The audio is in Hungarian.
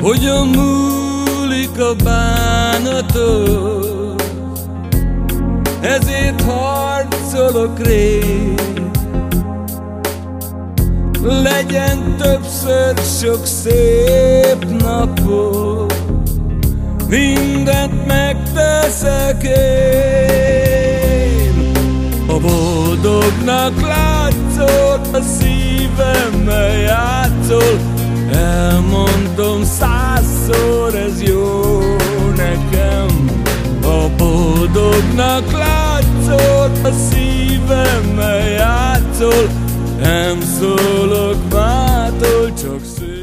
hogyan múlik a bánatot, ezért harcolok rég. Legyen többször sok szép napot, mindent megteszek én. A boldognak látszol, a szívemmel játszol, elmondom 100-szor, ez jó nekem. A boldognak látszol, a szívemmel játszol, nem szólok mától, csak szép.